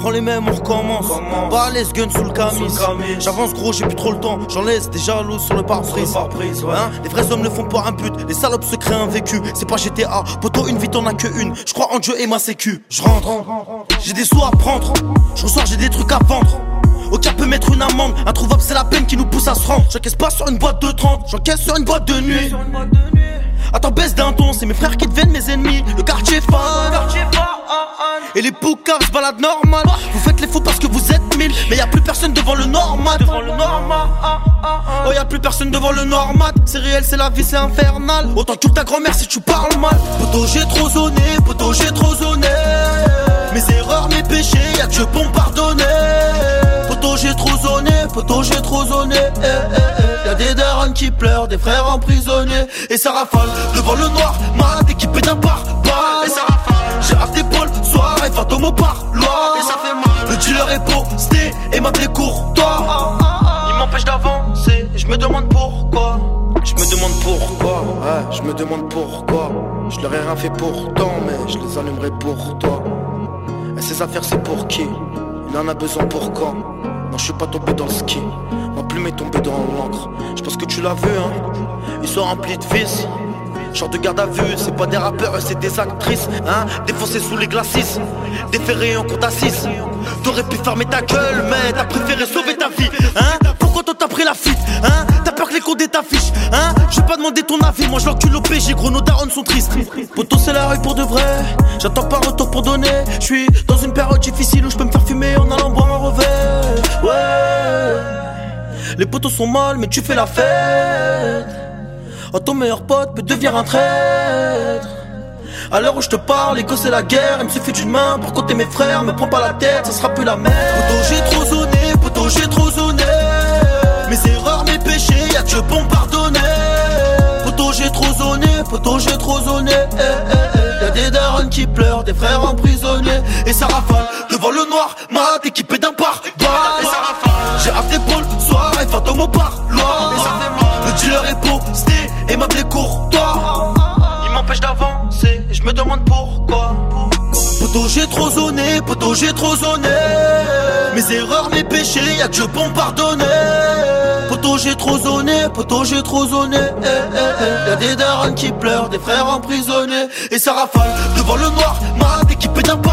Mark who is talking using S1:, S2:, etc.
S1: reprend les mêmes, on recommence. Balèze, gun sous le camis. J'avance gros, j'ai plus trop le temps. J'en laisse des jaloux sur le pare-brise. Hein, les vrais hommes ne font pas un but. Les salopes se créent un vécu. C'est pas GTA, poto, une vie t'en as que une. J'crois en Dieu et ma sécu. J'rentre, j'ai des sous à prendre. J'ressors, j'ai des trucs à vendre. Aucun peut mettre une amende. Introuvable, c'est la peine qui nous pousse à se rendre. J'encaisse pas sur une boîte de 30, j'encaisse sur une boîte de nuit. Attends, baisse d'un ton, c'est mes frères qui deviennent mes ennemis. Le quartier fan, et les poucas se baladent normal. Vous faites les fous parce que vous êtes 1000. Mais y'a plus personne devant le normal. Oh, y'a plus personne devant le normal. C'est réel, c'est la vie, c'est infernal. Autant que ta grand-mère si tu parles mal. Poto, j'ai trop zoné, poto, j'ai trop zoné. Mes erreurs, mes péchés, y'a que Dieu pour me pardonner. Poto, j'ai trop zoné, poto, j'ai trop zoné. Y'a des darons qui pleurent, des frères emprisonnés. Et ça rafale devant le noir, malade équipé d'un pare-balles. Et ça rafale, j'ai hâte d'épaule, soirée, fantôme au parloir. Et ça fait mal, le dealer est posté et m'appelait courtois. Il m'empêche d'avancer, et je me demande pourquoi. Je me demande pourquoi, ouais, je me demande pourquoi. Je leur ai rien fait pourtant, mais je les allumerai pour toi. Et ces affaires c'est pour qui? Il en a besoin pour quand? Non, je suis pas tombé dans le ski. Ma plume est tombée dans l'encre. Je pense que tu l'as vu, hein. Ils sont remplis de vices. Genre de garde à vue, c'est pas des rappeurs, c'est des actrices, hein. Défoncés sous les glacis, déférés en compte à 6. T'aurais pu fermer ta gueule, mais t'as préféré sauver ta vie, hein. Pourquoi toi t'as pris la fuite, hein? T'as peur que les condés t'affichent, hein. Je vais pas demander ton avis, moi je l'encule au PG, gros nos darons sont tristes. Poto c'est la rue pour de vrai, j'attends pas un retour pour donner. J'suis dans une période difficile où je peux me faire fumer en allant boire un revers. Ouais, les potos sont mal mais tu fais la fête. Oh, ton meilleur pote peut devenir un traître. À l'heure où je te parle, l'écho c'est la guerre. Il me suffit d'une main pour compter mes frères. Me prends pas la tête, ça sera plus la merde. Poto j'ai trop zoné, poto j'ai trop zoné. Mes erreurs, mes péchés, y'a que Dieu pour me pardonner. Poto j'ai trop zoné, poto j'ai trop zoné. Y'a des darons qui pleurent, des frères emprisonnés. Et ça rafale devant le noir, malade équipé d'un pare-balles. Et ça rafale, j'ai hâte d'épaule, soirée, fantôme au parloir. Et ça fait mal, le dealer est posté et m'appelait courtois. Il m'empêche d'avancer et je me demande pourquoi. Poto j'ai trop zoné, poto j'ai trop zoné. Mes erreurs, mes péchés, y'a que Dieu pour me pardonner. Poto j'ai trop zoné, poto j'ai trop zoné. Y'a des darons qui pleurent, des frères emprisonnés. Et ça rafale devant le noir, malade équipé d'un